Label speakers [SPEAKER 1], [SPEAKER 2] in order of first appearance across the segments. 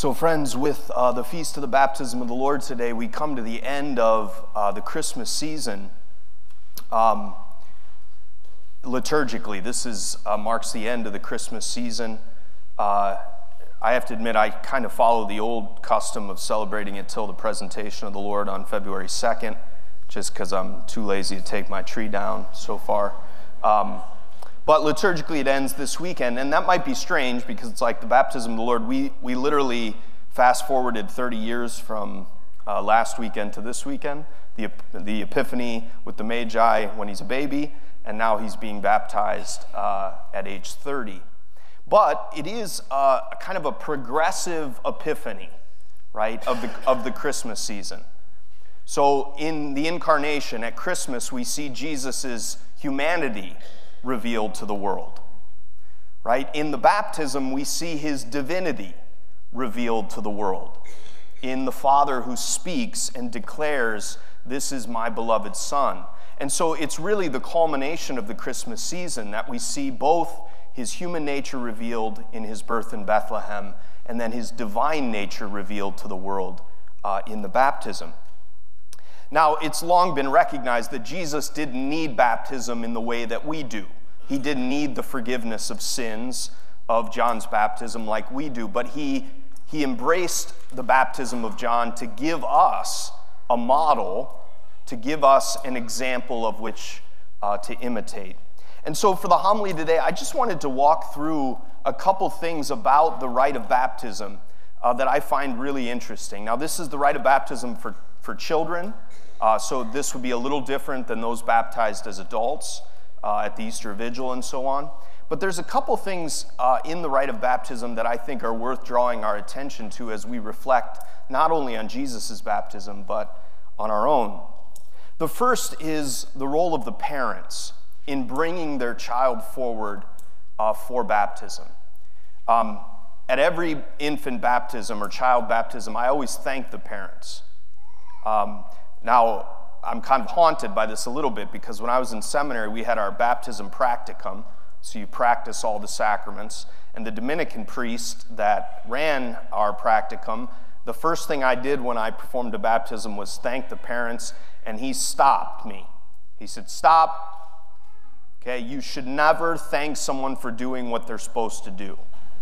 [SPEAKER 1] So friends, with the Feast of the Baptism of the Lord today, we come to the end of the Christmas season. Liturgically, this marks the end of the Christmas season. I have to admit, I kind of follow the old custom of celebrating it till the presentation of the Lord on February 2nd, just because I'm too lazy to take my tree down so far. But liturgically it ends this weekend, and that might be strange because it's like the baptism of the Lord. We literally fast forwarded 30 years from last weekend to this weekend, the Epiphany with the Magi when he's a baby, and now he's being baptized at age 30. But it is kind of a progressive epiphany, right, of the Christmas season. So in the incarnation at Christmas, we see Jesus' humanity revealed to the world, right? In the baptism, we see his divinity revealed to the world in the Father who speaks and declares, "This is my beloved Son." And so it's really the culmination of the Christmas season that we see both his human nature revealed in his birth in Bethlehem and then his divine nature revealed to the world in the baptism. Now, it's long been recognized that Jesus didn't need baptism in the way that we do. He didn't need the forgiveness of sins of John's baptism like we do, but he embraced the baptism of John to give us a model, to give us an example of which to imitate. And so for the homily today, I just wanted to walk through a couple things about the rite of baptism that I find really interesting. Now, this is the rite of baptism for children. So this would be a little different than those baptized as adults at the Easter Vigil and so on. But there's a couple things in the rite of baptism that I think are worth drawing our attention to as we reflect not only on Jesus' baptism, but on our own. The first is the role of the parents in bringing their child forward for baptism. At every infant baptism or child baptism, I always thank the parents. Now, I'm kind of haunted by this a little bit because when I was in seminary, we had our baptism practicum, so you practice all the sacraments, and the Dominican priest that ran our practicum, the first thing I did when I performed a baptism was thank the parents, and he stopped me. He said, "Stop. Okay, you should never thank someone for doing what they're supposed to do."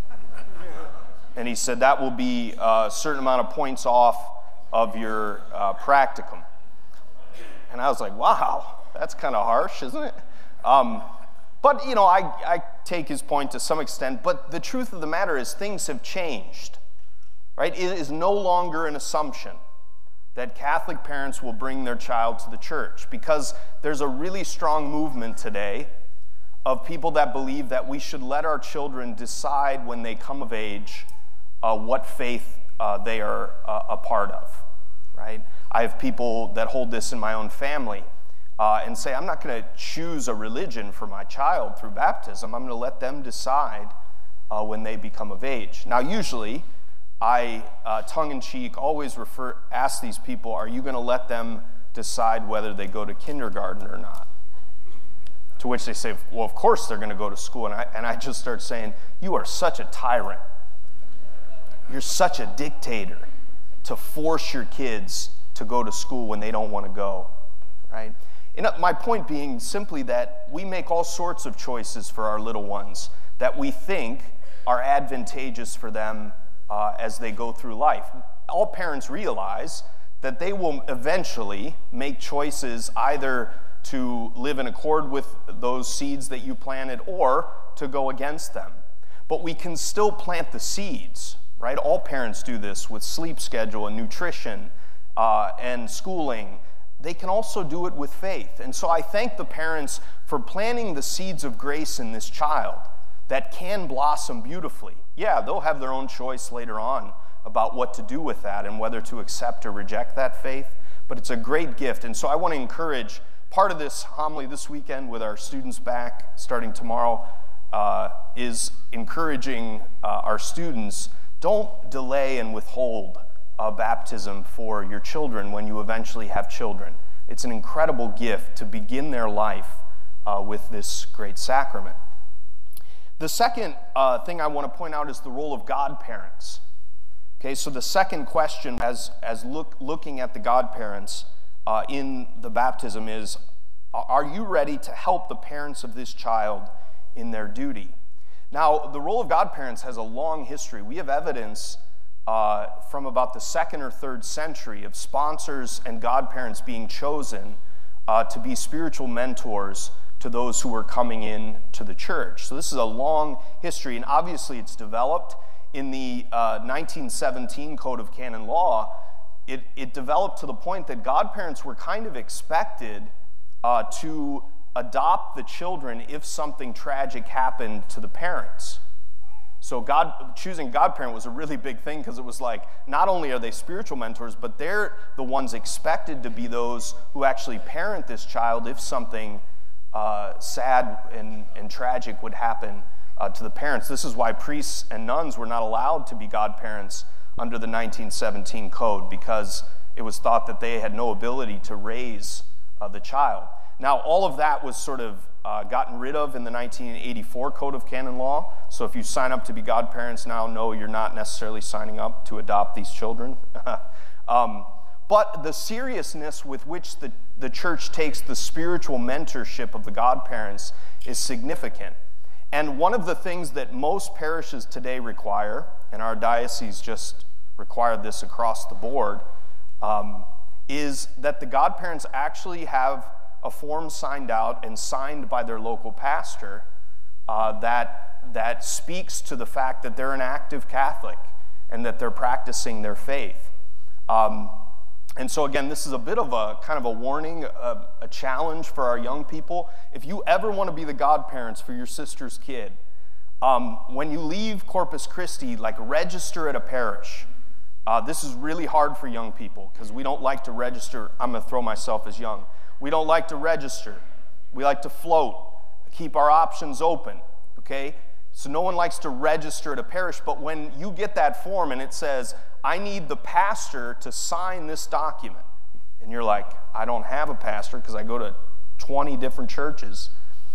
[SPEAKER 1] And he said that will be a certain amount of points off of your practicum. And I was like, wow, that's kind of harsh, isn't it? But, you know, I take his point to some extent, but the truth of the matter is things have changed, right? It is no longer an assumption that Catholic parents will bring their child to the church because there's a really strong movement today of people that believe that we should let our children decide when they come of age what faith they are a part of, right? I have people that hold this in my own family and say, I'm not going to choose a religion for my child through baptism. I'm going to let them decide when they become of age. Now, usually, I, tongue-in-cheek, always ask these people, are you going to let them decide whether they go to kindergarten or not? To which they say, well, of course they're going to go to school. And I just start saying, you are such a tyrant. You're such a dictator to force your kids to go to school when they don't want to go, right? And my point being simply that we make all sorts of choices for our little ones that we think are advantageous for them as they go through life. All parents realize that they will eventually make choices either to live in accord with those seeds that you planted or to go against them. But we can still plant the seeds, right? All parents do this with sleep schedule and nutrition and schooling. They can also do it with faith. And so I thank the parents for planting the seeds of grace in this child that can blossom beautifully. Yeah, they'll have their own choice later on about what to do with that and whether to accept or reject that faith, but it's a great gift. And so I want to encourage, part of this homily this weekend with our students back starting tomorrow is encouraging our students, don't delay and withhold baptism for your children when you eventually have children. It's an incredible gift to begin their life with this great sacrament. The second thing I want to point out is the role of godparents. Okay, so the second question looking at the godparents in the baptism is, are you ready to help the parents of this child in their duty? Now, the role of godparents has a long history. We have evidence from about the 2nd or 3rd century of sponsors and godparents being chosen to be spiritual mentors to those who were coming in to the church. So this is a long history, and obviously it's developed. In the 1917 Code of Canon Law, it developed to the point that godparents were kind of expected to adopt the children if something tragic happened to the parents. So choosing godparent was a really big thing, because it was like, not only are they spiritual mentors, but they're the ones expected to be those who actually parent this child if something sad and tragic would happen to the parents. This is why priests and nuns were not allowed to be godparents under the 1917 code, because it was thought that they had no ability to raise the child. Now, all of that was sort of gotten rid of in the 1984 Code of Canon Law. So if you sign up to be godparents now, no, you're not necessarily signing up to adopt these children. But the seriousness with which the church takes the spiritual mentorship of the godparents is significant. And one of the things that most parishes today require, and our diocese just required this across the board, is that the godparents actually have a form signed out and signed by their local pastor that speaks to the fact that they're an active Catholic and that they're practicing their faith. And so again, this is a bit of a kind of a warning, a challenge for our young people. If you ever want to be the godparents for your sister's kid, when you leave Corpus Christi, register at a parish. This is really hard for young people, because we don't like to register. I'm going to throw myself as young. We don't like to register. We like to float, keep our options open, okay? So no one likes to register at a parish, but when you get that form and it says, I need the pastor to sign this document, and you're like, I don't have a pastor because I go to 20 different churches,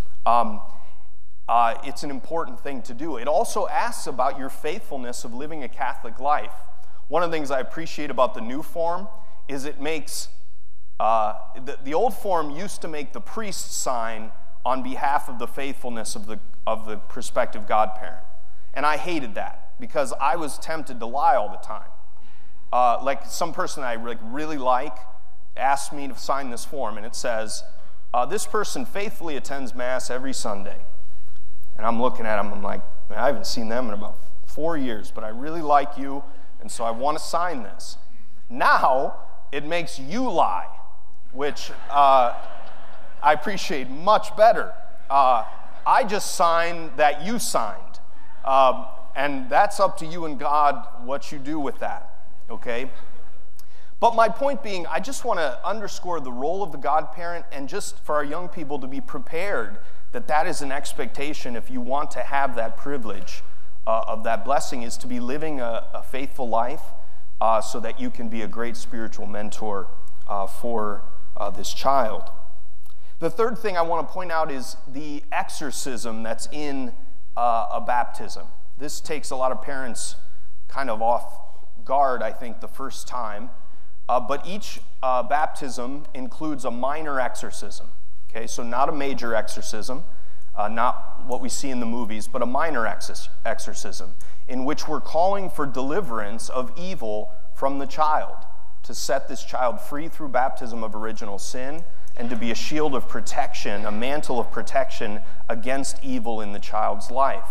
[SPEAKER 1] it's an important thing to do. It also asks about your faithfulness of living a Catholic life. One of the things I appreciate about the new form is it makes, the old form used to make the priest sign on behalf of the faithfulness of the prospective godparent. And I hated that, because I was tempted to lie all the time. Some person I really like asked me to sign this form, and it says, this person faithfully attends Mass every Sunday. And I'm looking at them, I'm like, I haven't seen them in about 4 years, but I really like you, and so I want to sign this. Now, it makes you lie, which I appreciate much better. I just signed that you signed. And that's up to you and God what you do with that, okay? But my point being, I just want to underscore the role of the godparent, and just for our young people to be prepared that that is an expectation if you want to have that privilege of that blessing, is to be living a faithful life so that you can be a great spiritual mentor for this child. The third thing I want to point out is the exorcism that's in a baptism. This takes a lot of parents kind of off guard, I think, the first time. But each baptism includes a minor exorcism. Okay, so not a major exorcism, not what we see in the movies, but a minor exorcism, in which we're calling for deliverance of evil from the child, to set this child free through baptism of original sin, and to be a shield of protection, a mantle of protection against evil in the child's life.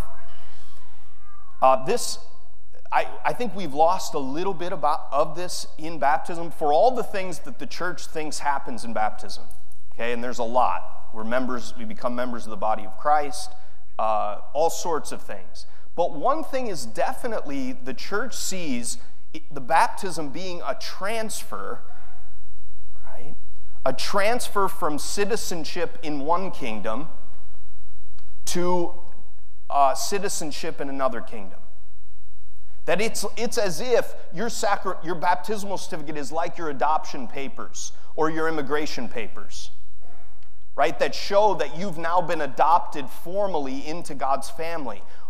[SPEAKER 1] I think we've lost a little bit of this in baptism for all the things that the church thinks happens in baptism. Okay, and there's a lot. We become members of the body of Christ, all sorts of things. But one thing is definitely the church sees the baptism being a transfer, right? A transfer from citizenship in one kingdom to citizenship in another kingdom. That it's as if your baptismal certificate is like your adoption papers or your immigration papers, right? That show that you've now been adopted formally into God's family.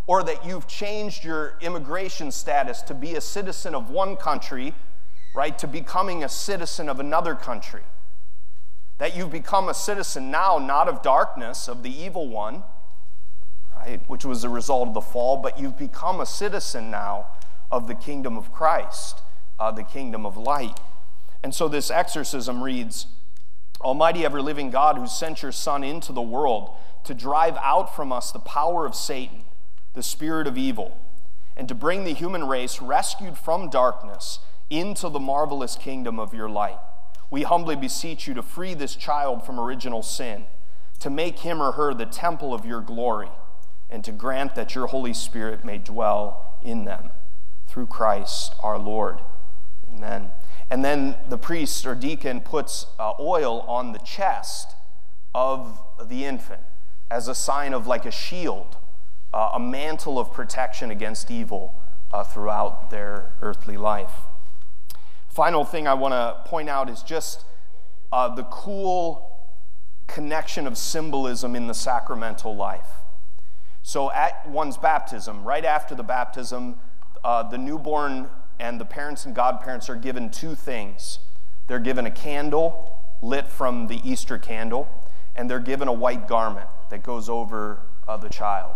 [SPEAKER 1] or that you've changed your immigration status to be a citizen of one country, right, to becoming a citizen of another country. That you've become a citizen now, not of darkness, of the evil one, right, which was a result of the fall, but you've become a citizen now of the kingdom of Christ, the kingdom of light. And so this exorcism reads, Almighty ever-living God, who sent your Son into the world to drive out from us the power of Satan, the spirit of evil, and to bring the human race rescued from darkness into the marvelous kingdom of your light. We humbly beseech you to free this child from original sin, to make him or her the temple of your glory, and to grant that your Holy Spirit may dwell in them. Through Christ our Lord. Amen. And then the priest or deacon puts oil on the chest of the infant as a sign of like a shield, a mantle of protection against evil throughout their earthly life. Final thing I want to point out is just the cool connection of symbolism in the sacramental life. So at one's baptism, right after the baptism, the newborn and the parents and godparents are given two things. They're given a candle lit from the Easter candle, and they're given a white garment that goes over the child.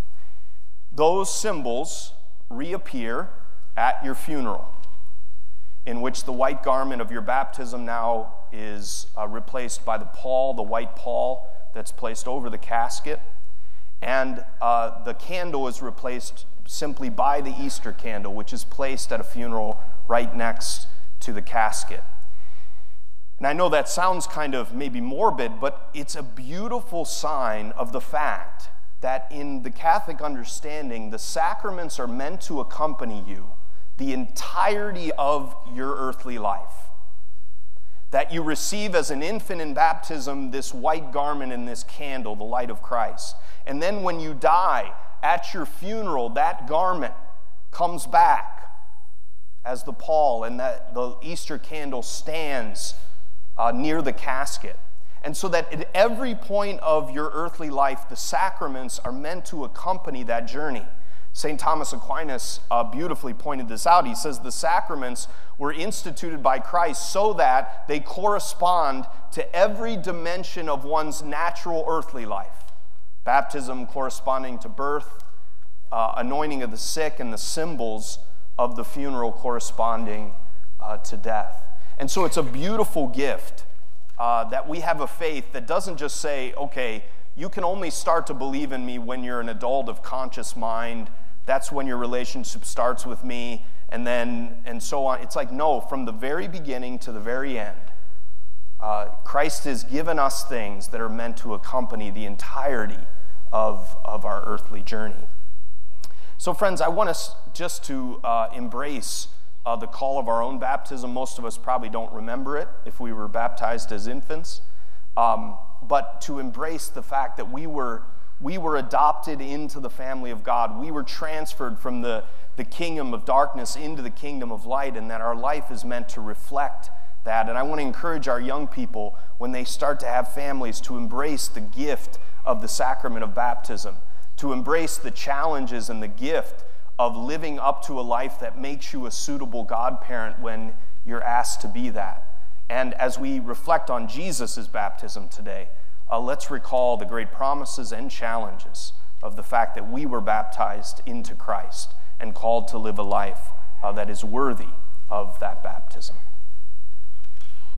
[SPEAKER 1] Those symbols reappear at your funeral, in which the white garment of your baptism now is replaced by the white pall that's placed over the casket, and the candle is replaced simply by the Easter candle, which is placed at a funeral right next to the casket. And I know that sounds kind of maybe morbid, but it's a beautiful sign of the fact that in the Catholic understanding, the sacraments are meant to accompany you the entirety of your earthly life. That you receive as an infant in baptism this white garment and this candle, the light of Christ. And then when you die, at your funeral, that garment comes back as the pall, and that the Easter candle stands near the casket. And so that at every point of your earthly life, the sacraments are meant to accompany that journey. St. Thomas Aquinas beautifully pointed this out. He says the sacraments were instituted by Christ so that they correspond to every dimension of one's natural earthly life. Baptism corresponding to birth, anointing of the sick, and the symbols of the funeral corresponding to death. And so it's a beautiful gift that we have a faith that doesn't just say, okay, you can only start to believe in me when you're an adult of conscious mind. That's when your relationship starts with me, and so on. It's like, no, from the very beginning to the very end, Christ has given us things that are meant to accompany the entirety of our earthly journey. So friends, I want us just to embrace the call of our own baptism. Most of us probably don't remember it if we were baptized as infants, but to embrace the fact that we were adopted into the family of God. We were transferred from the kingdom of darkness into the kingdom of light, and that our life is meant to reflect that. And I want to encourage our young people, when they start to have families, to embrace the gift of the sacrament of baptism, to embrace the challenges and the gift of living up to a life that makes you a suitable godparent when you're asked to be that. And as we reflect on Jesus' baptism today, let's recall the great promises and challenges of the fact that we were baptized into Christ and called to live a life that is worthy of that baptism.